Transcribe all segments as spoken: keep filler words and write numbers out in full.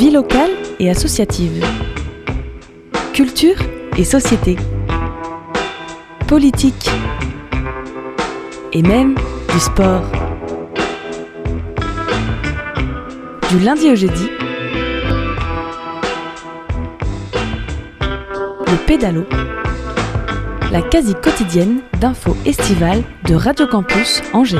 vie locale et associative, culture et société, politique et même du sport. Du lundi au jeudi, le pédalo, la quasi quotidienne d'infos estivales de Radio Campus Angers.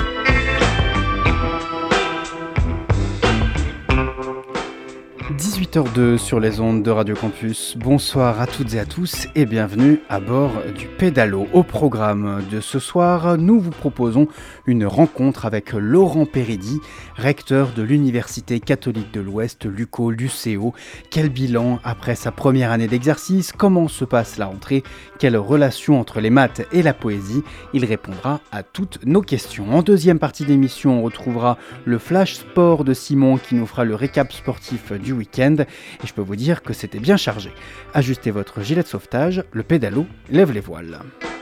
dix-huit heures deux sur les ondes de Radio Campus. Bonsoir à toutes et à tous et bienvenue à bord du pédalo. Au programme de ce soir, nous vous proposons une rencontre avec Laurent Péridie, recteur de l'Université catholique de l'Ouest, l'UCO, l'U C O. Quel bilan après sa première année d'exercice? Comment se passe la rentrée? Quelle relation entre les maths et la poésie? Il répondra à toutes nos questions. En deuxième partie d'émission, on retrouvera le Flash Sport de Simon qui nous fera le récap sportif du week-end. Et je peux vous dire que c'était bien chargé. Ajustez votre gilet de sauvetage, le pédalo lève les voiles.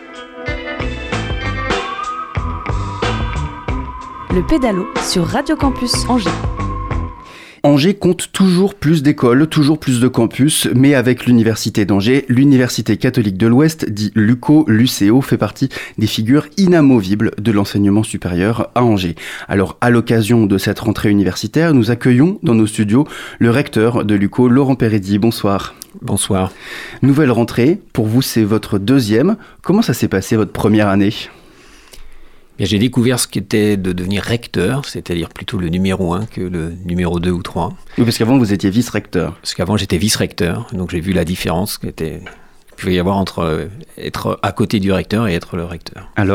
Le pédalo sur Radio Campus Angers. Angers compte toujours plus d'écoles, toujours plus de campus, mais avec l'Université d'Angers, l'Université catholique de l'Ouest, dit l'UCO, l'U C O, fait partie des figures inamovibles de l'enseignement supérieur à Angers. Alors, à l'occasion de cette rentrée universitaire, nous accueillons dans nos studios le recteur de l'UCO, Laurent Péridie. Bonsoir. Bonsoir. Nouvelle rentrée, pour vous c'est votre deuxième. Comment ça s'est passé votre première année ? Bien, j'ai découvert ce qu'était de devenir recteur, c'est-à-dire plutôt le numéro un que le numéro deux ou trois. Oui, parce qu'avant vous étiez vice-recteur. Parce qu'avant j'étais vice-recteur, donc j'ai vu la différence qu'il était, qu'il pouvait y avoir entre être à côté du recteur et être le recteur. Alors ?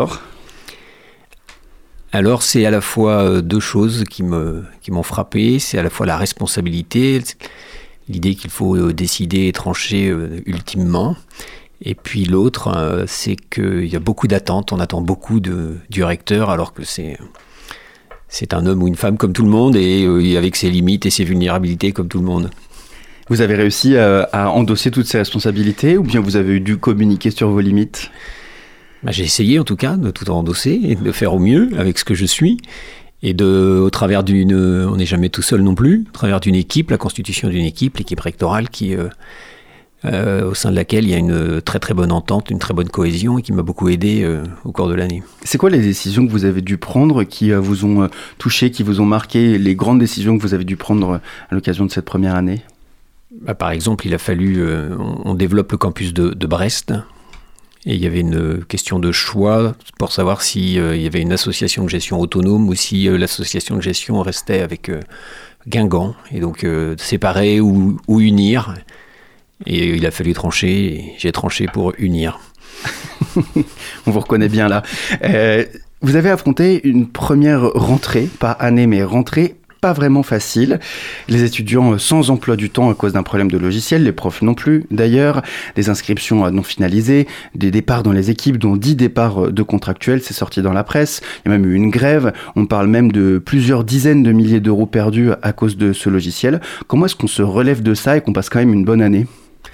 Alors c'est à la fois deux choses qui, me, qui m'ont frappé, c'est à la fois la responsabilité, l'idée qu'il faut décider et trancher ultimement. Et puis l'autre, euh, c'est qu'il y a beaucoup d'attentes, on attend beaucoup de, du recteur, alors que c'est, c'est un homme ou une femme comme tout le monde, et euh, avec ses limites et ses vulnérabilités comme tout le monde. Vous avez réussi à, à endosser toutes ces responsabilités, ou bien vous avez dû communiquer sur vos limites ? Bah, j'ai essayé en tout cas de tout endosser, et de faire au mieux avec ce que je suis, et de, au travers d'une... On n'est jamais tout seul non plus, au travers d'une équipe, la constitution d'une équipe, l'équipe rectorale qui... Euh, Euh, au sein de laquelle il y a une très très bonne entente, une très bonne cohésion et qui m'a beaucoup aidé euh, au cours de l'année. C'est quoi les décisions que vous avez dû prendre qui euh, vous ont euh, touché, qui vous ont marqué, les grandes décisions que vous avez dû prendre euh, à l'occasion de cette première année ? Bah, par exemple, il a fallu, euh, on, on développe le campus de, de Brest et il y avait une question de choix pour savoir s'il euh, y avait une association de gestion autonome ou si euh, l'association de gestion restait avec euh, Guingamp et donc euh, séparer ou, ou unir. Et il a fallu trancher, et j'ai tranché pour unir. On vous reconnaît bien là. Euh, vous avez affronté une première rentrée, pas année mais rentrée, pas vraiment facile. Les étudiants sans emploi du temps à cause d'un problème de logiciel, les profs non plus d'ailleurs, des inscriptions non finalisées, des départs dans les équipes dont dix départs de contractuels, c'est sorti dans la presse. Il y a même eu une grève, on parle même de plusieurs dizaines de milliers d'euros perdus à cause de ce logiciel. Comment est-ce qu'on se relève de ça et qu'on passe quand même une bonne année ?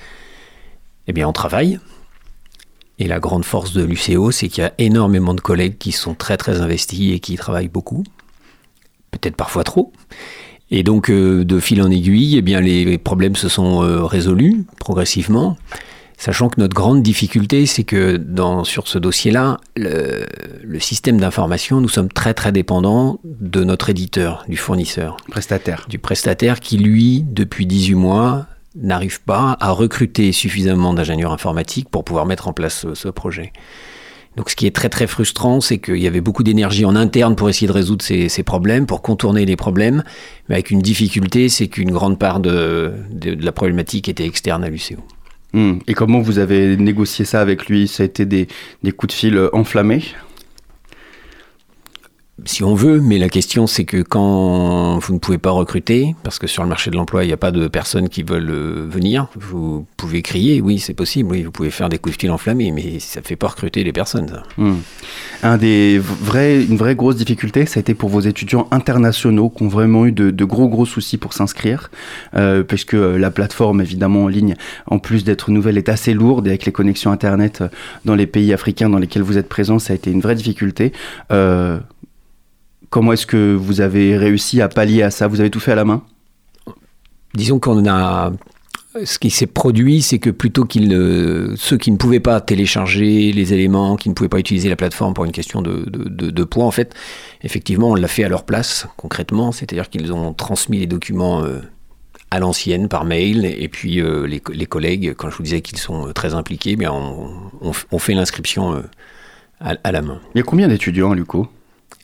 Eh bien, on travaille. Et la grande force de l'U C O, c'est qu'il y a énormément de collègues qui sont très, très investis et qui travaillent beaucoup. Peut-être parfois trop. Et donc, euh, de fil en aiguille, eh bien, les problèmes se sont euh, résolus progressivement. Sachant que notre grande difficulté, c'est que dans, sur ce dossier-là, le, le système d'information, nous sommes très, très dépendants de notre éditeur, du fournisseur. Prestataire. Du prestataire qui, lui, depuis dix-huit mois... n'arrive pas à recruter suffisamment d'ingénieurs informatiques pour pouvoir mettre en place ce, ce projet. Donc ce qui est très très frustrant, c'est qu'il y avait beaucoup d'énergie en interne pour essayer de résoudre ces, ces problèmes, pour contourner les problèmes, mais avec une difficulté, c'est qu'une grande part de, de, de la problématique était externe à l'U C O. Mmh. Et comment vous avez négocié ça avec lui ? Ça a été des, des coups de fil enflammés ? Si on veut, mais la question c'est que quand vous ne pouvez pas recruter, parce que sur le marché de l'emploi il n'y a pas de personnes qui veulent venir, vous pouvez crier, oui c'est possible, oui, vous pouvez faire des coups de fil enflammés, mais ça ne fait pas recruter les personnes. Ça. Mmh. Un des vrais, une vraie grosse difficulté, ça a été pour vos étudiants internationaux qui ont vraiment eu de, de gros gros soucis pour s'inscrire, euh, parce que la plateforme évidemment en ligne, en plus d'être nouvelle, est assez lourde et avec les connexions internet dans les pays africains dans lesquels vous êtes présents, ça a été une vraie difficulté. Euh, Comment est-ce que vous avez réussi à pallier à ça ? Vous avez tout fait à la main ? disons qu'on a... Ce qui s'est produit, c'est que plutôt qu'ils ne, ceux qui ne pouvaient pas télécharger les éléments, qui ne pouvaient pas utiliser la plateforme pour une question de, de, de, de poids, en fait, effectivement, on l'a fait à leur place, concrètement. C'est-à-dire qu'ils ont transmis les documents euh, à l'ancienne par mail, et puis euh, les, les collègues, quand je vous disais qu'ils sont très impliqués, bien, on, on, on fait l'inscription euh, à, à la main. Il y a combien d'étudiants à l'U Q O ?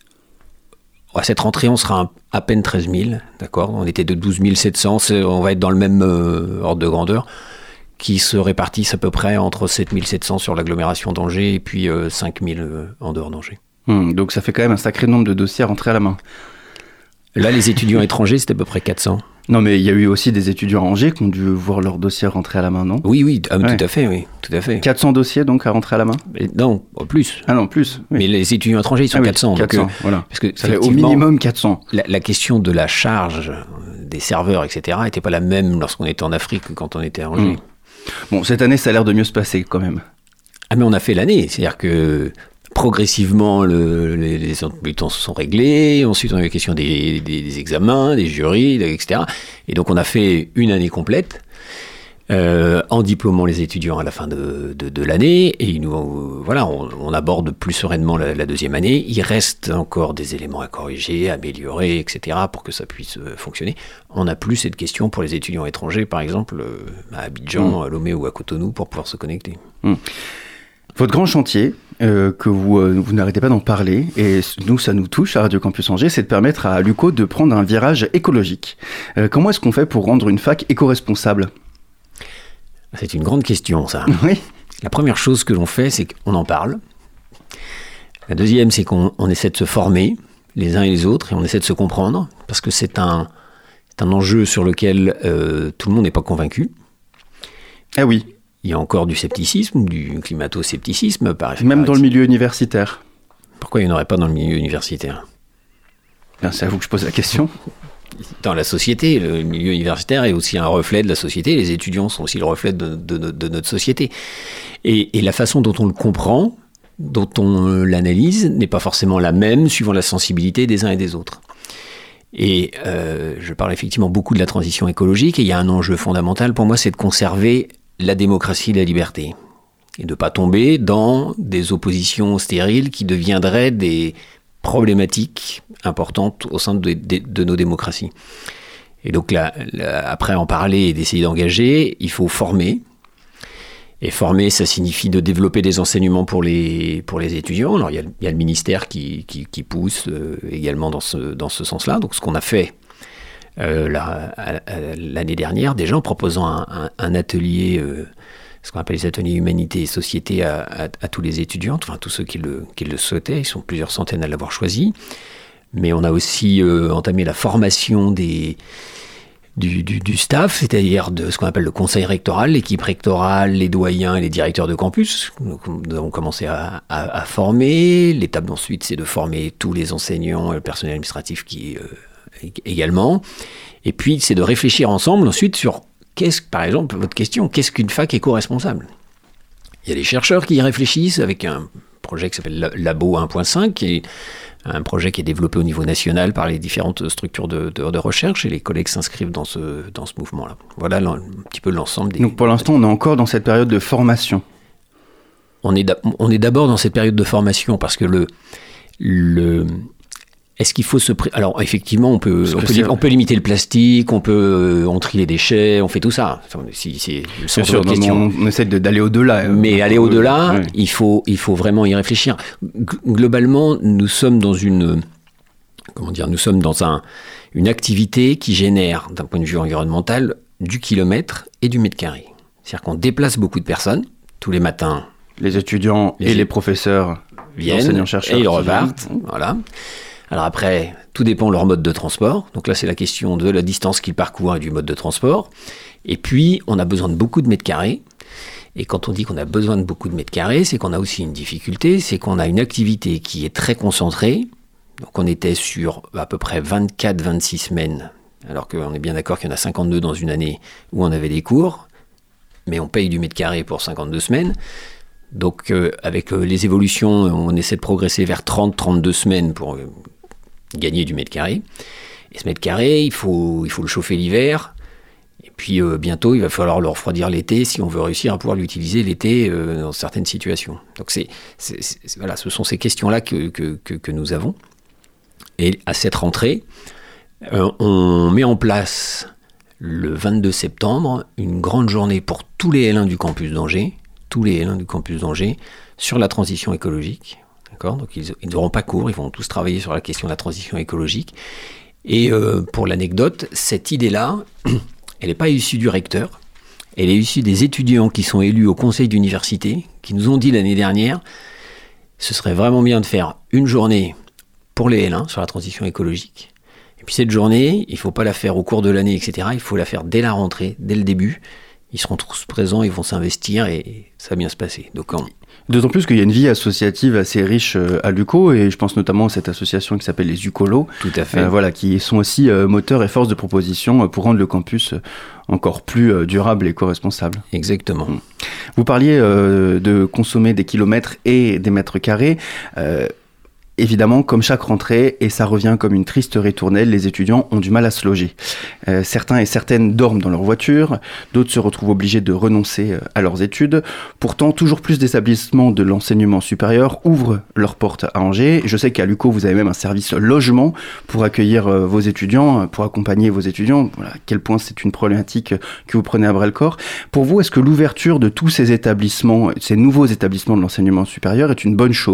À cette rentrée, on sera à peine treize mille, d'accord ? On était de douze mille sept cents, on va être dans le même euh, ordre de grandeur, qui se répartissent à peu près entre sept mille sept cents sur l'agglomération d'Angers et puis euh, cinq mille euh, en dehors d'Angers. Hum, donc ça fait quand même un sacré nombre de dossiers à rentrer à la main. Là, les étudiants étrangers, c'était à peu près quatre cents. Non, mais il y a eu aussi des étudiants à Angers qui ont dû voir leur dossier rentrer à la main, non ? Oui, oui, ah, ouais. tout à fait, oui, tout à fait. quatre cents dossiers donc à rentrer à la main ? Mais non, plus. Ah non, plus. Oui. Mais les étudiants étrangers, ils sont ah oui, quatre cents. quatre cents, donc, voilà. Parce que ça fait au minimum quatre cents. La, la question de la charge des serveurs, et cetera, n'était pas la même lorsqu'on était en Afrique que quand on était à Angers. Mmh. Bon, cette année, ça a l'air de mieux se passer quand même. Ah, mais on a fait l'année, c'est-à-dire que progressivement, le, les, les bulletins se sont réglés. Ensuite, on a eu la question des, des, des examens, des jurys, et cetera. Et donc, on a fait une année complète euh, en diplômant les étudiants à la fin de, de, de l'année. Et nous, euh, voilà, on, on aborde plus sereinement la, la deuxième année. Il reste encore des éléments à corriger, à améliorer, et cetera pour que ça puisse euh, fonctionner. On n'a plus cette question pour les étudiants étrangers, par exemple, euh, à Abidjan, mmh. à Lomé ou à Cotonou, pour pouvoir se connecter. Mmh. Votre grand chantier, euh, que vous, euh, vous n'arrêtez pas d'en parler, et nous, ça nous touche à Radio Campus Angers, c'est de permettre à l'U Q O de prendre un virage écologique. Euh, comment est-ce qu'on fait pour rendre une fac éco-responsable ? C'est une grande question, ça. Oui. La première chose que l'on fait, c'est qu'on en parle. La deuxième, c'est qu'on on essaie de se former, les uns et les autres, et on essaie de se comprendre, parce que c'est un, c'est un enjeu sur lequel euh, tout le monde n'est pas convaincu. Ah oui. Il y a encore du scepticisme, du climato-scepticisme. Par Même dans le milieu universitaire. Pourquoi il n'y en aurait pas dans le milieu universitaire ? Bien, c'est à vous que je pose la question. Dans la société, le milieu universitaire est aussi un reflet de la société. Les étudiants sont aussi le reflet de, de, de notre société. Et, et la façon dont on le comprend, dont on l'analyse, n'est pas forcément la même suivant la sensibilité des uns et des autres. Et euh, je parle effectivement beaucoup de la transition écologique, et il y a un enjeu fondamental pour moi, c'est de conserver la démocratie et la liberté, et de ne pas tomber dans des oppositions stériles qui deviendraient des problématiques importantes au sein de, de, de nos démocraties. Et donc là, là, après en parler et d'essayer d'engager, il faut former. Et former, ça signifie de développer des enseignements pour les, pour les étudiants. Alors il y a, il y a le ministère qui, qui, qui pousse euh, également dans ce, dans ce sens-là. Donc ce qu'on a fait Euh, la, à, à, l'année dernière, déjà en proposant un, un, un atelier, euh, ce qu'on appelle les ateliers humanité et société à, à, à tous les étudiants, enfin tous ceux qui le, qui le souhaitaient, ils sont plusieurs centaines à l'avoir choisi. Mais on a aussi euh, entamé la formation des, du, du, du staff, c'est-à-dire de ce qu'on appelle le conseil rectoral, l'équipe rectorale, les doyens et les directeurs de campus. Donc, nous avons commencé à, à, à former. L'étape d'ensuite, c'est de former tous les enseignants et le personnel administratif qui... Euh, également, et puis c'est de réfléchir ensemble ensuite sur qu'est-ce, par exemple, votre question, qu'est-ce qu'une fac éco-responsable ? Il y a des chercheurs qui y réfléchissent avec un projet qui s'appelle Labo un point cinq, qui est un projet qui est développé au niveau national par les différentes structures de, de, de recherche, et les collègues s'inscrivent dans ce, dans ce mouvement-là. Voilà un petit peu l'ensemble des... Donc pour l'instant, on est encore dans cette période de formation. On est, on est d'abord dans cette période de formation parce que le... le Est-ce qu'il faut se... Pré... Alors, effectivement, on peut, on peut, li... on peut limiter le plastique, on peut... On trie les déchets, on fait tout ça. Enfin, si, c'est le sens de votre question. On, on essaie de, d'aller au-delà. Mais aller au-delà, euh, ouais. il, faut, il faut vraiment y réfléchir. G- globalement, nous sommes dans une... Comment dire ? Nous sommes dans un, une activité qui génère, d'un point de vue environnemental, du kilomètre et du mètre carré. C'est-à-dire qu'on déplace beaucoup de personnes, tous les matins. Les étudiants les et les professeurs viennent, enseignants-chercheurs. Et ils repartent, viennent. Voilà. Alors après, tout dépend de leur mode de transport. Donc là, c'est la question de la distance qu'ils parcourent et du mode de transport. Et puis, on a besoin de beaucoup de mètres carrés. Et quand on dit qu'on a besoin de beaucoup de mètres carrés, c'est qu'on a aussi une difficulté, c'est qu'on a une activité qui est très concentrée. Donc on était sur à peu près vingt-quatre à vingt-six semaines, alors qu'on est bien d'accord qu'il y en a cinquante-deux dans une année où on avait des cours, mais on paye du mètre carré pour cinquante-deux semaines. Donc euh, avec euh, les évolutions, on essaie de progresser vers trente à trente-deux semaines pour... Euh, gagner du mètre carré. Et ce mètre carré, il faut, il faut le chauffer l'hiver, Puis euh, bientôt, il va falloir le refroidir l'été si on veut réussir à pouvoir l'utiliser l'été euh, dans certaines situations. Donc c'est, c'est, c'est, voilà, ce sont ces questions-là que, que, que, que nous avons. Et à cette rentrée, euh, on met en place le vingt-deux septembre une grande journée pour tous les L un du campus d'Angers, tous les L un du campus d'Angers, sur la transition écologique. D'accord ? Donc ils n'auront pas cours, ils vont tous travailler sur la question de la transition écologique. Et euh, pour l'anecdote, cette idée-là, elle n'est pas issue du recteur, elle est issue des étudiants qui sont élus au conseil d'université, qui nous ont dit l'année dernière, ce serait vraiment bien de faire une journée pour les L un sur la transition écologique. Et puis cette journée, il ne faut pas la faire au cours de l'année, et cetera. Il faut la faire dès la rentrée, dès le début. Ils seront tous présents, ils vont s'investir et ça va bien se passer. Donc, on... D'autant plus qu'il y a une vie associative assez riche à l'U C O, et je pense notamment à cette association qui s'appelle les Ucolos. Tout à fait. Euh, voilà, qui sont aussi euh, moteurs et forces de proposition pour rendre le campus encore plus euh, durable et éco-responsable. Exactement. Vous parliez euh, de consommer des kilomètres et des mètres carrés. Euh, Évidemment, comme chaque rentrée, et ça revient comme une triste ritournelle, les étudiants ont du mal à se loger. Euh, certains et certaines dorment dans leur voiture, d'autres se retrouvent obligés de renoncer à leurs études. Pourtant, toujours plus d'établissements de l'enseignement supérieur ouvrent leurs portes à Angers. Je sais qu'à l'U C O, vous avez même un service logement pour accueillir euh, vos étudiants, pour accompagner vos étudiants. Voilà, à quel point c'est une problématique que vous prenez à bras-le-corps. Pour vous, est-ce que l'ouverture de tous ces établissements, ces nouveaux établissements de l'enseignement supérieur est une bonne chose ?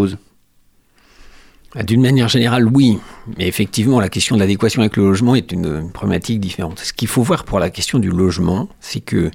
D'une manière générale, oui. Mais effectivement, la question de l'adéquation avec le logement est une, une problématique différente. Ce qu'il faut voir pour la question du logement, c'est que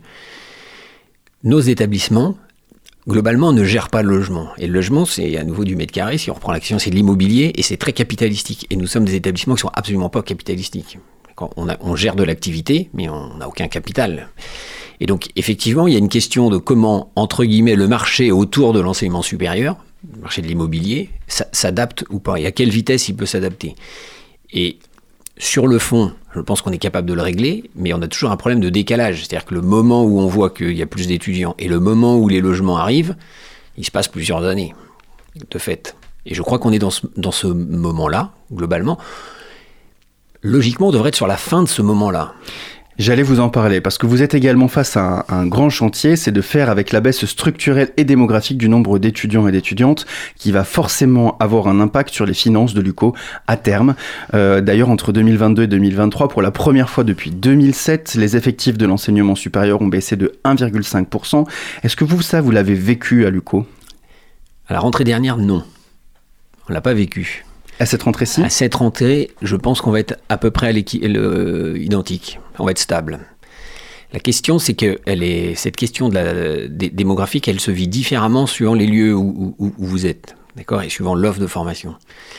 nos établissements, globalement, ne gèrent pas le logement. Et le logement, c'est à nouveau du mètre carré. Si on reprend la question, c'est de l'immobilier et c'est très capitalistique. Et nous sommes des établissements qui ne sont absolument pas capitalistiques. On, a, on gère de l'activité, mais on n'a aucun capital. Et donc, effectivement, il y a une question de comment, entre guillemets, le marché autour de l'enseignement supérieur, le marché de l'immobilier, s'adapte ou pas, et à quelle vitesse il peut s'adapter. Et sur le fond, je pense qu'on est capable de le régler, mais on a toujours un problème de décalage. C'est-à-dire que le moment où on voit qu'il y a plus d'étudiants et le moment où les logements arrivent, il se passe plusieurs années, de fait. Et je crois qu'on est dans ce, dans ce moment-là, globalement. Logiquement, on devrait être sur la fin de ce moment-là. J'allais vous en parler, parce que vous êtes également face à un, un grand chantier, c'est de faire avec la baisse structurelle et démographique du nombre d'étudiants et d'étudiantes, qui va forcément avoir un impact sur les finances de l'U C O à terme. Euh, d'ailleurs, entre deux mille vingt-deux et deux mille vingt-trois, pour la première fois depuis deux mille sept, les effectifs de l'enseignement supérieur ont baissé de un virgule cinq pour cent. Est-ce que vous, ça, vous l'avez vécu à l'U C O ? À la rentrée dernière, non. On ne l'a pas vécu. À cette rentrée-ci ? À cette rentrée, je pense qu'on va être à peu près à identique. On va être stable. La question, c'est que elle est, cette question de la d- démographique, elle se vit différemment suivant les lieux où, où, où vous êtes, d'accord, et suivant l'offre de formation.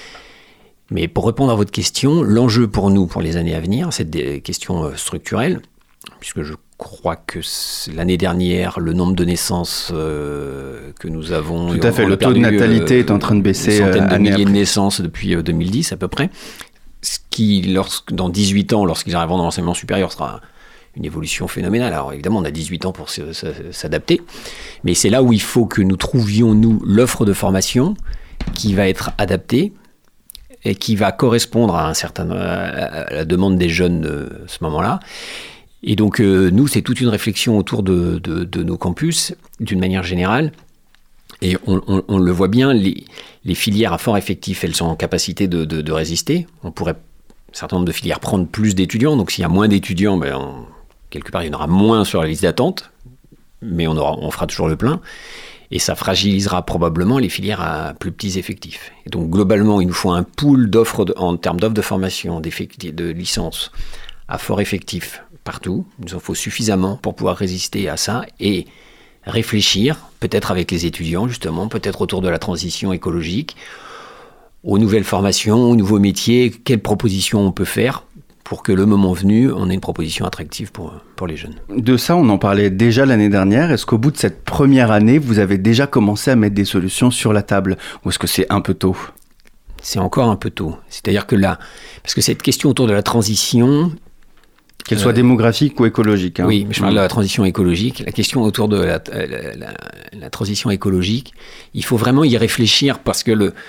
Mais pour répondre à votre question, l'enjeu pour nous, pour les années à venir, c'est des questions structurelles, puisque je crois que l'année dernière, le nombre de naissances euh, que nous avons... Tout à fait, le taux de natalité euh, est en train de baisser. Une centaine euh, de milliers de naissances depuis euh, deux mille dix à peu près. Ce qui, lorsque, dans dix-huit ans, lorsqu'ils arriveront dans l'enseignement supérieur, sera une évolution phénoménale. Alors évidemment, on a dix-huit ans pour s'adapter, mais c'est là où il faut que nous trouvions, nous, l'offre de formation qui va être adaptée et qui va correspondre à, un certain, à la demande des jeunes de ce moment-là. Et donc, euh, nous, c'est toute une réflexion autour de, de, de nos campus, d'une manière générale. Et on, on, on le voit bien, les, les filières à fort effectif, elles sont en capacité de, de, de résister. On pourrait, un certain nombre de filières, prendre plus d'étudiants. Donc, s'il y a moins d'étudiants, ben, on, quelque part, il y en aura moins sur la liste d'attente. Mais on, aura, on fera toujours le plein. Et ça fragilisera probablement les filières à plus petits effectifs. Et donc, globalement, il nous faut un pool d'offres de, en termes d'offres de formation, de licences à fort effectif partout. Il nous en faut suffisamment pour pouvoir résister à ça et réfléchir, peut-être avec les étudiants justement, peut-être autour de la transition écologique, aux nouvelles formations, aux nouveaux métiers, quelles propositions on peut faire pour que le moment venu, on ait une proposition attractive pour, pour les jeunes. De ça, on en parlait déjà l'année dernière. Est-ce qu'au bout de cette première année, vous avez déjà commencé à mettre des solutions sur la table ? Ou est-ce que c'est un peu tôt ? C'est encore un peu tôt. C'est-à-dire que là, parce que cette question autour de la transition... Qu'elle soit euh, démographique ou écologique. Hein. Oui, mais je parle de la transition écologique. La question autour de la, la, la, la transition écologique, il faut vraiment y réfléchir parce que le,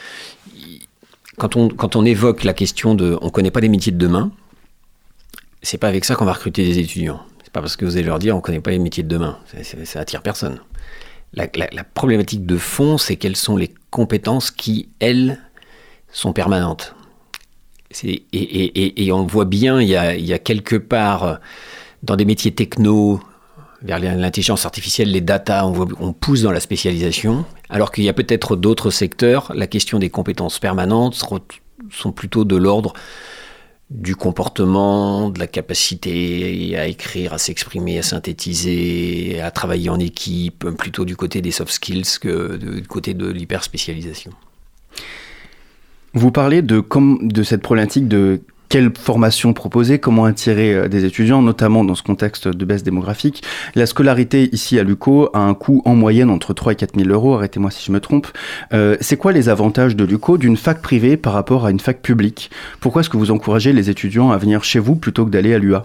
quand, on, quand on évoque la question de... On ne connaît pas les métiers de demain, c'est pas avec ça qu'on va recruter des étudiants. C'est pas parce que vous allez leur dire on ne connaît pas les métiers de demain. Ça, ça, ça attire personne. La, la, la problématique de fond, c'est quelles sont les compétences qui, elles, sont permanentes. C'est, et, et, et, et on voit bien, il y a, il y a quelque part, dans des métiers techno, vers l'intelligence artificielle, les data, on, voit, on pousse dans la spécialisation, alors qu'il y a peut-être d'autres secteurs, la question des compétences permanentes sont plutôt de l'ordre du comportement, de la capacité à écrire, à s'exprimer, à synthétiser, à travailler en équipe, plutôt du côté des soft skills que du côté de l'hyperspécialisation. Vous parlez de, com- de cette problématique de quelle formation proposer, comment attirer des étudiants, notamment dans ce contexte de baisse démographique. La scolarité ici à l'U Q O a un coût en moyenne entre trois et quatre mille euros, arrêtez-moi si je me trompe. Euh, c'est quoi les avantages de l'U Q O d'une fac privée par rapport à une fac publique ? Pourquoi est-ce que vous encouragez les étudiants à venir chez vous plutôt que d'aller à l'U A ?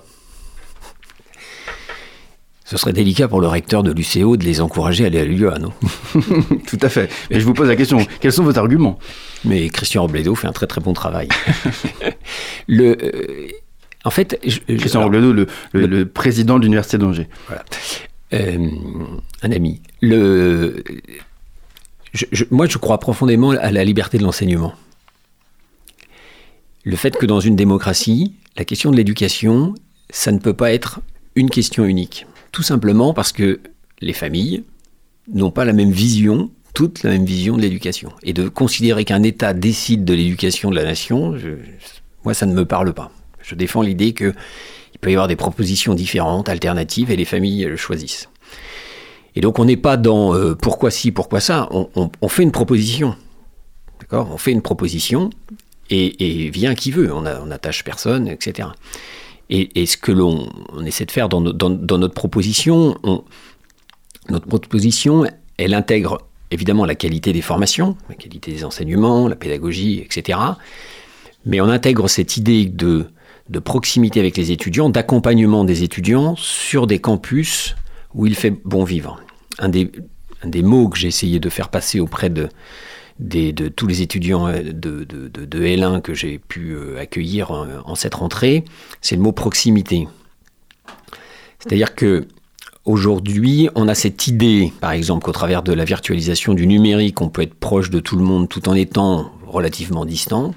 Ce serait délicat pour le recteur de l'U C O de les encourager à aller à l'U A, non ? Tout à fait. Mais je vous pose la question, quels sont vos arguments ? Mais Christian Robledo fait un très très bon travail. le, euh, en fait, je, Christian alors, Robledo, le, le, le, le président de l'Université d'Angers. Voilà. Euh, un ami. Le, je, je, moi, je crois profondément à la liberté de l'enseignement. Le fait que dans une démocratie, la question de l'éducation, ça ne peut pas être une question unique. Tout simplement parce que les familles n'ont pas la même vision, toute la même vision de l'éducation. Et de considérer qu'un État décide de l'éducation de la nation, je, moi, ça ne me parle pas. Je défends l'idée qu'il peut y avoir des propositions différentes, alternatives, et les familles le choisissent. Et donc, on n'est pas dans euh, pourquoi ci, pourquoi ça. On, on, on fait une proposition. D'accord ? On fait une proposition, et, et vient qui veut. On n'attache personne, et cetera. Et, et ce que l'on on essaie de faire dans, no, dans, dans notre proposition, on, notre proposition, elle intègre évidemment la qualité des formations, la qualité des enseignements, la pédagogie, et cetera. Mais on intègre cette idée de, de proximité avec les étudiants, d'accompagnement des étudiants sur des campus où il fait bon vivre. Un des, un des mots que j'ai essayé de faire passer auprès de Des, de tous les étudiants de, de, de, de L un que j'ai pu accueillir en, en cette rentrée, c'est le mot proximité. C'est-à-dire que aujourd'hui, on a cette idée, par exemple, qu'au travers de la virtualisation du numérique, on peut être proche de tout le monde tout en étant relativement distant.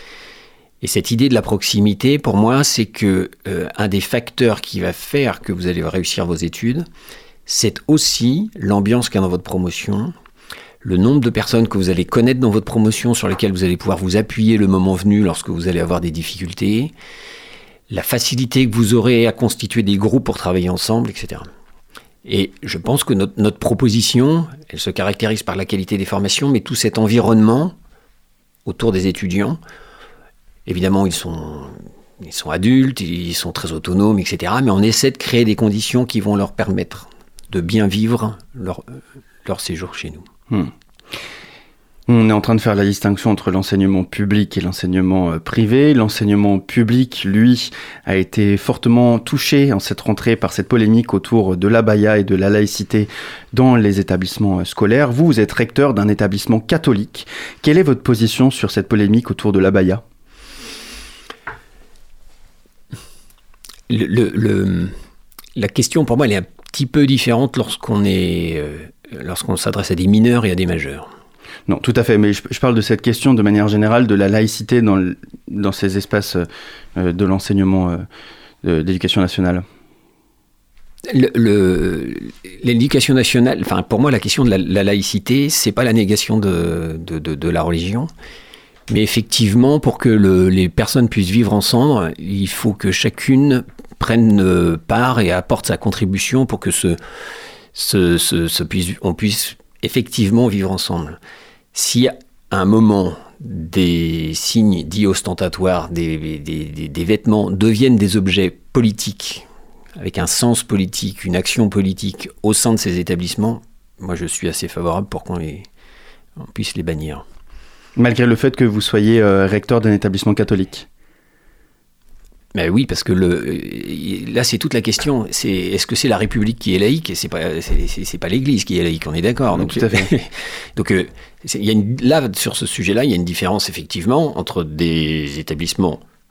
Et cette idée de la proximité, pour moi, c'est que euh, un des facteurs qui va faire que vous allez réussir vos études, c'est aussi l'ambiance qu'il y a dans votre promotion, le nombre de personnes que vous allez connaître dans votre promotion sur lesquelles vous allez pouvoir vous appuyer le moment venu lorsque vous allez avoir des difficultés, la facilité que vous aurez à constituer des groupes pour travailler ensemble, et cetera. Et je pense que notre, notre proposition, elle se caractérise par la qualité des formations, mais tout cet environnement autour des étudiants, évidemment ils sont, ils sont adultes, ils sont très autonomes, et cetera. Mais on essaie de créer des conditions qui vont leur permettre de bien vivre leur, leur séjour chez nous. Hmm. On est en train de faire la distinction entre l'enseignement public et l'enseignement euh, privé. L'enseignement public, lui, a été fortement touché en cette rentrée par cette polémique autour de l'abaya et de la laïcité dans les établissements euh, scolaires. Vous, vous êtes recteur d'un établissement catholique. Quelle est votre position sur cette polémique autour de l'abaya ? le, le, le, La question, pour moi, elle est un petit peu différente lorsqu'on est... Euh... lorsqu'on s'adresse à des mineurs et à des majeurs. Non, tout à fait, mais je, je parle de cette question de manière générale de la laïcité dans, le, dans ces espaces euh, de l'enseignement euh, de, d'éducation nationale. Le, le, l'éducation nationale, enfin pour moi la question de la, la laïcité, c'est pas la négation de, de, de, de la religion, mais effectivement pour que le, les personnes puissent vivre ensemble, il faut que chacune prenne part et apporte sa contribution pour que ce Ce, ce, ce puisse, on puisse effectivement vivre ensemble. Si à un moment des signes dits ostentatoires, des, des, des, des vêtements deviennent des objets politiques, avec un sens politique, une action politique au sein de ces établissements, moi je suis assez favorable pour qu'on, les, on puisse les bannir. Malgré le fait que vous soyez euh, recteur d'un établissement catholique ? Ben oui, parce que le, là, c'est toute la question. C'est, est-ce que c'est la République qui est laïque ? Et c'est pas, c'est, c'est, c'est pas l'Église qui est laïque, on est d'accord. Donc, tout à fait. donc euh, c'est, il y a une, là, sur ce sujet-là, il y a une différence, effectivement, entre des établissements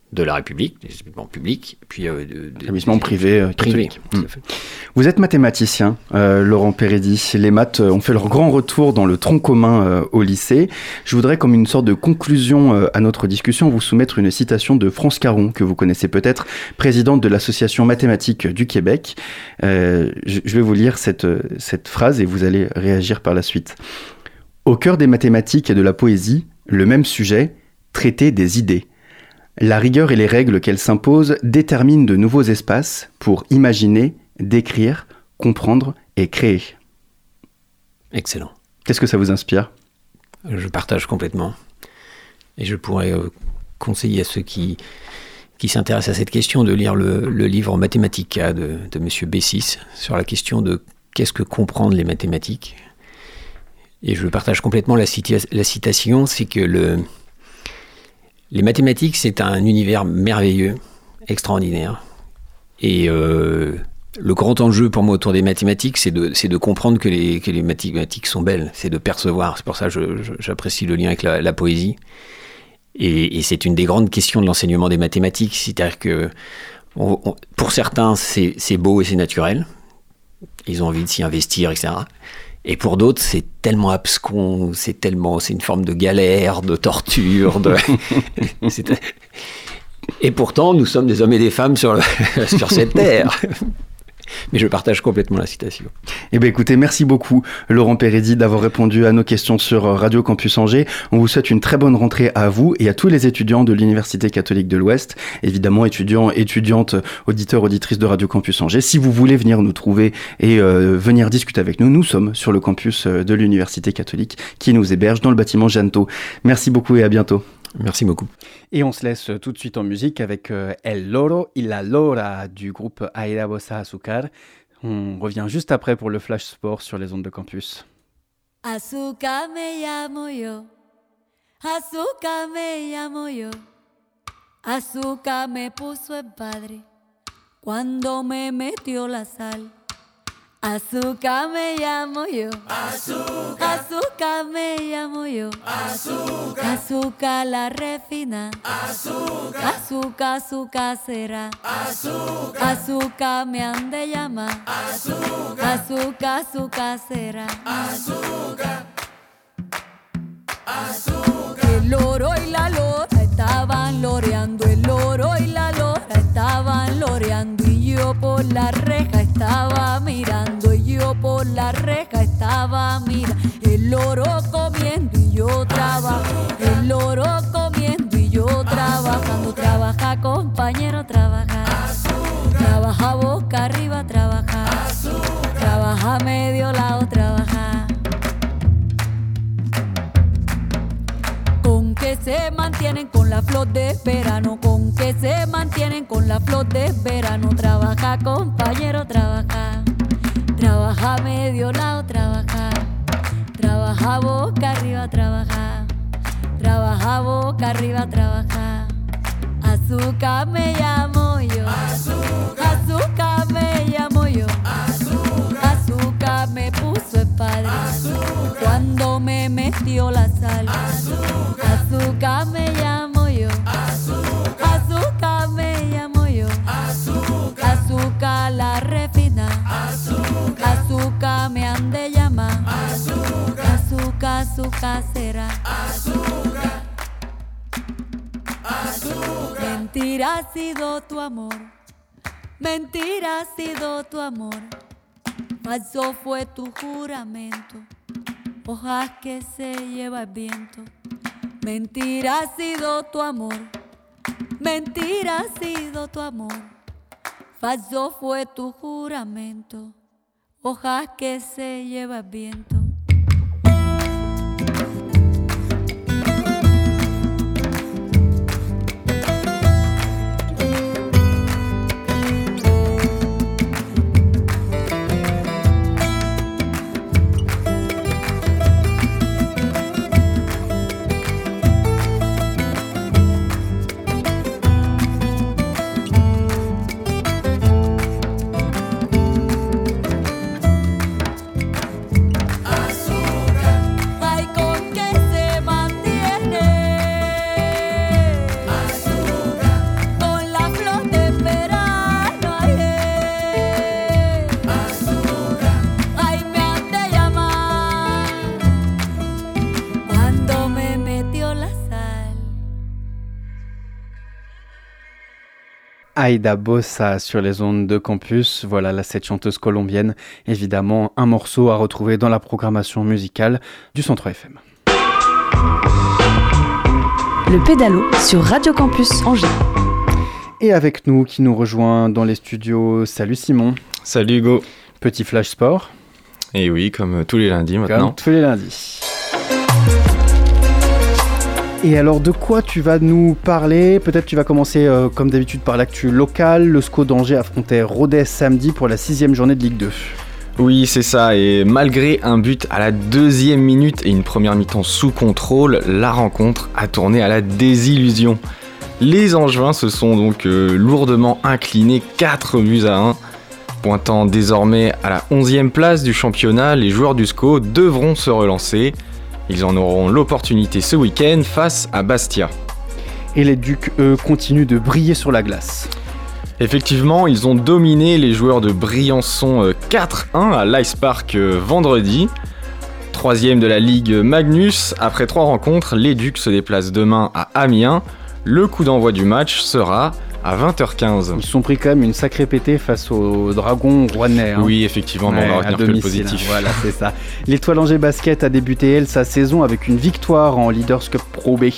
de la République, des établissements publics, puis euh, de, de, établissements privés. Euh, privés. Mmh. Vous êtes mathématicien, euh, Laurent Pérédi. Les maths ont fait leur grand retour dans le tronc commun euh, au lycée. Je voudrais, comme une sorte de conclusion euh, à notre discussion, vous soumettre une citation de France Caron, que vous connaissez peut-être, présidente de l'Association mathématique du Québec. Euh, je, je vais vous lire cette, cette phrase et vous allez réagir par la suite. « Au cœur des mathématiques et de la poésie, le même sujet, traiter des idées. La rigueur et les règles qu'elles s'imposent déterminent de nouveaux espaces pour imaginer, décrire, comprendre et créer. » Excellent. Qu'est-ce que ça vous inspire ? Je partage complètement. Et je pourrais euh, conseiller à ceux qui, qui s'intéressent à cette question de lire le, le livre Mathematica de, de M. Bessis sur la question de qu'est-ce que comprendre les mathématiques. Et je partage complètement la, cita- la citation, c'est que le... Les mathématiques, c'est un univers merveilleux, extraordinaire. Et euh, le grand enjeu pour moi autour des mathématiques, c'est de, c'est de comprendre que les, que les mathématiques sont belles, c'est de percevoir. C'est pour ça que je, je, j'apprécie le lien avec la, la poésie. Et, et c'est une des grandes questions de l'enseignement des mathématiques. C'est-à-dire que on, on, pour certains, c'est, c'est beau et c'est naturel. Ils ont envie de s'y investir, et cetera. Et pour d'autres, c'est tellement abscon, c'est tellement, c'est une forme de galère, de torture. De... et pourtant, nous sommes des hommes et des femmes sur, le... sur cette terre. Mais je partage complètement la citation. Eh bien écoutez, merci beaucoup Laurent Pérédi d'avoir répondu à nos questions sur Radio Campus Angers. On vous souhaite une très bonne rentrée à vous et à tous les étudiants de l'Université catholique de l'Ouest. Évidemment, étudiants, étudiantes, auditeurs, auditrices de Radio Campus Angers. Si vous voulez venir nous trouver et euh, venir discuter avec nous, nous sommes sur le campus de l'Université catholique qui nous héberge dans le bâtiment Jeannetot. Merci beaucoup et à bientôt. Merci beaucoup. Et on se laisse tout de suite en musique avec euh, El Loro y la Lora du groupe Aira Bossa Azúcar. On revient juste après pour le Flash Sport sur les ondes de campus. Azúcar me llamo yo, azúcar me llamo yo, azúcar me puso el padre cuando me metió la sal. Azúcar me llamo yo, azúcar, azúcar me llamo yo, azúcar, azúcar la refina, azúcar, azúcar, azúcar será, azúcar, azúcar me han de llamar, azúcar, azúcar, azúcar será, azúcar, azúcar. El loro y la lora estaban loreando, el loro y la lora estaban loreando y yo por la reja estaba mirando, y yo por la reja estaba mirando, el loro comiendo y yo trabajando, el loro comiendo y yo trabajando, trabaja compañero, trabaja, trabaja boca arriba, trabaja, trabaja medio lado, trabaja. Con que se mantienen con la flor de verano, con que se mantienen con la flor de verano, trabaja compañero, trabaja, trabaja medio lado, trabaja, trabaja boca arriba, trabaja, trabaja boca arriba, trabaja. Azúcar me llamo yo, azúcar, azúcar me llamo yo, azúcar, azúcar me puso el padre, azúcar, cuando me metió la sal, azúcar, azúcar me llamo yo, azúcar, azúcar me llamo yo, azúcar, azúcar la refina, azúcar, azúcar me han de llamar, azúcar, azúcar, azúcar será, azúcar, azúcar. Mentira ha sido tu amor, mentira ha sido tu amor, falso fue tu juramento, hojas que se lleva el viento. Mentira ha sido tu amor, mentira ha sido tu amor, falso fue tu juramento, hojas que se lleva el viento. Aida Bossa sur les ondes de campus. Voilà, là, cette chanteuse colombienne, évidemment, un morceau à retrouver dans la programmation musicale du Centre F M. Le pédalo sur Radio Campus Angers. Et avec nous, qui nous rejoint dans les studios, salut Simon. Salut Hugo. Petit flash sport. Et oui, comme tous les lundis maintenant. Comme tous les lundis. Et alors, de quoi tu vas nous parler ? Peut-être tu vas commencer, euh, comme d'habitude, par l'actu locale. Le S C O d'Angers affrontait Rodez samedi pour la sixième journée de Ligue deux. Oui, c'est ça. Et malgré un but à la deuxième minute et une première mi-temps sous contrôle, la rencontre a tourné à la désillusion. Les Angevins se sont donc euh, lourdement inclinés quatre buts à un. Pointant désormais à la onzième place du championnat, les joueurs du S C O devront se relancer. Ils en auront l'opportunité ce week-end face à Bastia. Et les Ducs, eux, continuent de briller sur la glace. Effectivement, ils ont dominé les joueurs de Briançon quatre un à l'Ice Park vendredi. Troisième de la Ligue Magnus, après trois rencontres, les Ducs se déplacent demain à Amiens. Le coup d'envoi du match sera à vingt heures quinze. Ils se sont pris quand même une sacrée pétée face aux Dragons rouennais. Hein. Oui, effectivement, ouais, on va retenir que le positif. Voilà, c'est ça. L'Étoile Angers Basket a débuté, elle, sa saison avec une victoire en Leaders Cup Pro B.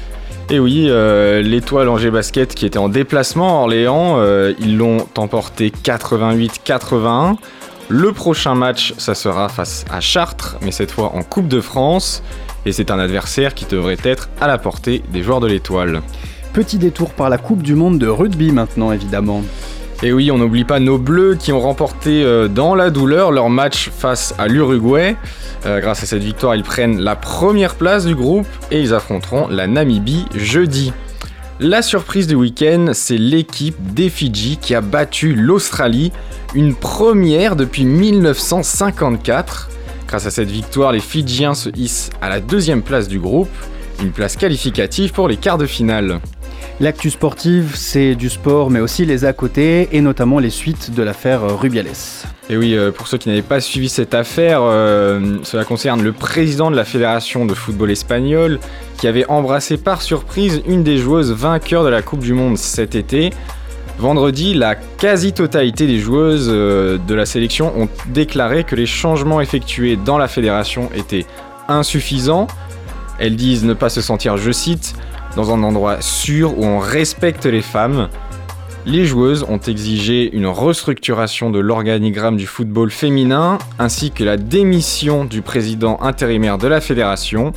Et oui, euh, l'Étoile Angers Basket qui était en déplacement à Orléans, euh, ils l'ont emporté quatre-vingt-huit quatre-vingt-un. Le prochain match, ça sera face à Chartres, mais cette fois en Coupe de France. Et c'est un adversaire qui devrait être à la portée des joueurs de l'Étoile. Petit détour par la Coupe du Monde de rugby maintenant, évidemment. Et oui, on n'oublie pas nos Bleus qui ont remporté euh, dans la douleur leur match face à l'Uruguay. Euh, grâce à cette victoire, ils prennent la première place du groupe et ils affronteront la Namibie jeudi. La surprise du week-end, c'est l'équipe des Fidji qui a battu l'Australie, une première depuis dix-neuf cent cinquante-quatre. Grâce à cette victoire, les Fidjiens se hissent à la deuxième place du groupe, une place qualificative pour les quarts de finale. L'actu sportive, c'est du sport, mais aussi les à côté, et notamment les suites de l'affaire Rubiales. Et oui, euh, pour ceux qui n'avaient pas suivi cette affaire, euh, cela concerne le président de la Fédération de football espagnol, qui avait embrassé par surprise une des joueuses vainqueurs de la Coupe du Monde cet été. Vendredi, la quasi-totalité des joueuses euh, de la sélection ont déclaré que les changements effectués dans la fédération étaient insuffisants. Elles disent ne pas se sentir, je cite, dans un endroit sûr où on respecte les femmes. Les joueuses ont exigé une restructuration de l'organigramme du football féminin ainsi que la démission du président intérimaire de la fédération.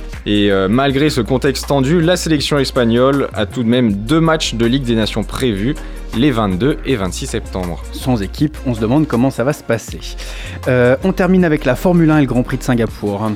Et euh, malgré ce contexte tendu, la sélection espagnole a tout de même deux matchs de Ligue des Nations prévus les vingt-deux et vingt-six septembre. Sans équipe, on se demande comment ça va se passer. Euh, on termine avec la Formule un et le Grand Prix de Singapour.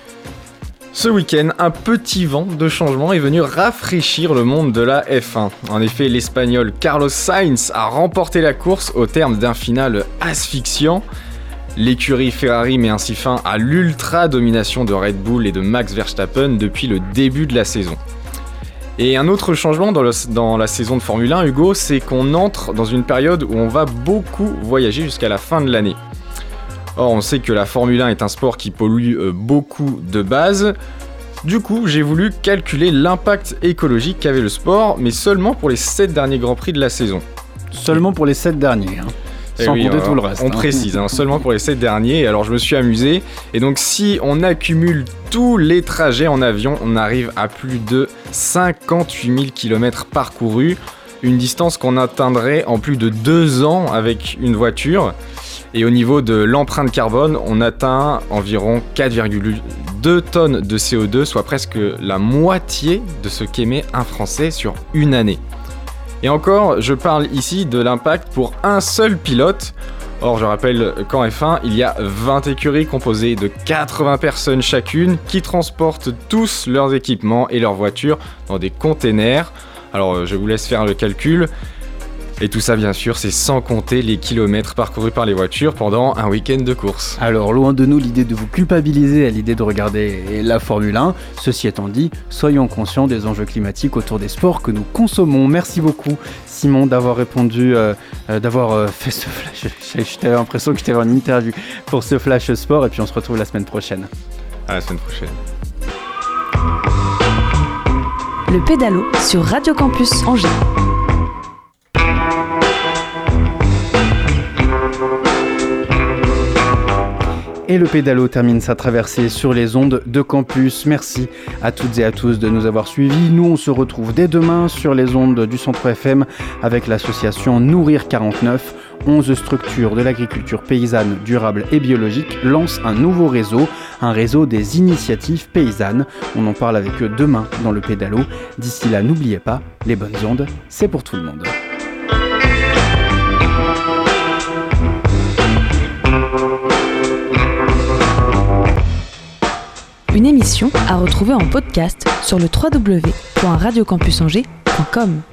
Ce week-end, un petit vent de changement est venu rafraîchir le monde de la F un. En effet, l'Espagnol Carlos Sainz a remporté la course au terme d'un final asphyxiant. L'écurie Ferrari met ainsi fin à l'ultra-domination de Red Bull et de Max Verstappen depuis le début de la saison. Et un autre changement dans, le, dans la saison de Formule un, Hugo, c'est qu'on entre dans une période où on va beaucoup voyager jusqu'à la fin de l'année. Or, on sait que la Formule un est un sport qui pollue euh, beaucoup de base. Du coup, j'ai voulu calculer l'impact écologique qu'avait le sport, mais seulement pour les sept derniers Grands Prix de la saison. Seulement pour les sept derniers, hein. Sans oui, compter alors, tout le reste. On hein. précise, hein, seulement pour les sept derniers. Alors, je me suis amusé. Et donc, si on accumule tous les trajets en avion, on arrive à plus de cinquante-huit mille kilomètres parcourus. Une distance qu'on atteindrait en plus de deux ans avec une voiture. Et au niveau de l'empreinte carbone, on atteint environ quatre virgule deux tonnes de C O deux, soit presque la moitié de ce qu'émet un Français sur une année. Et encore, je parle ici de l'impact pour un seul pilote. Or, je rappelle qu'en F un, il y a vingt écuries composées de quatre-vingts personnes chacune qui transportent tous leurs équipements et leurs voitures dans des containers. Alors, je vous laisse faire le calcul. Et tout ça, bien sûr, c'est sans compter les kilomètres parcourus par les voitures pendant un week-end de course. Alors, loin de nous l'idée de vous culpabiliser à l'idée de regarder la Formule un. Ceci étant dit, soyons conscients des enjeux climatiques autour des sports que nous consommons. Merci beaucoup, Simon, d'avoir répondu, euh, euh, d'avoir euh, fait ce flash. J'avais l'impression que j'étais en interview pour ce flash sport. Et puis, on se retrouve la semaine prochaine. À la semaine prochaine. Le pédalo sur Radio Campus Angers. et le pédalo termine sa traversée sur les ondes de campus. Merci à toutes et à tous de nous avoir suivis. Nous, on se retrouve dès demain sur les ondes du Centre F M avec l'association Nourrir quarante-neuf. onze structures de l'agriculture paysanne, durable et biologique lancent un nouveau réseau, un réseau des initiatives paysannes. On en parle avec eux demain dans le pédalo. D'ici là, n'oubliez pas, les bonnes ondes, c'est pour tout le monde. Une émission à retrouver en podcast sur le w w w point radio campus angers point com.